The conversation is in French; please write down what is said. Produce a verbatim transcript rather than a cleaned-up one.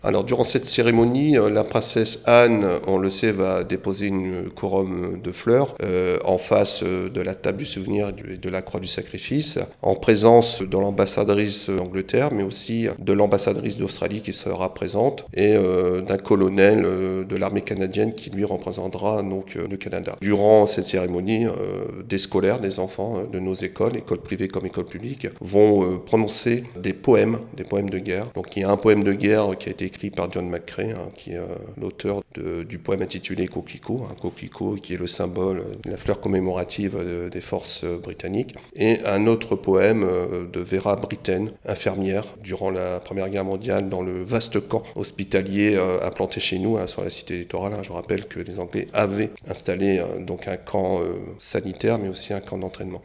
Alors, durant cette cérémonie, euh, la princesse Anne, on le sait, va déposer une couronne de fleurs euh, en face euh, de la table du souvenir et du- et de la croix du sacrifice, en présence de l'ambassadrice d'Angleterre, mais aussi de l'ambassadrice d'Australie qui sera présente, et euh, d'un colonel euh, de l'armée canadienne qui lui représentera donc euh, le Canada. Durant cette cérémonie, euh, des scolaires, des enfants euh, de nos écoles, écoles privées comme écoles publiques, vont euh, prononcer des poèmes, des poèmes de guerre. Donc il y a un poème de guerre qui a été écrit par John McCrae, hein, qui est euh, l'auteur de- du poème intitulé Coquelicot, hein, Coquelicot qui est le symbole de la fleur commémorative de- des forces euh, britanniques, et un autre poème euh, de Vera Brittain, infirmière, durant la Première Guerre mondiale, dans le vaste camp hospitalier euh, implanté chez nous, hein, sur la cité littorale. Hein. Je rappelle que les Anglais avaient installé euh, donc un camp euh, sanitaire, mais aussi un camp d'entraînement.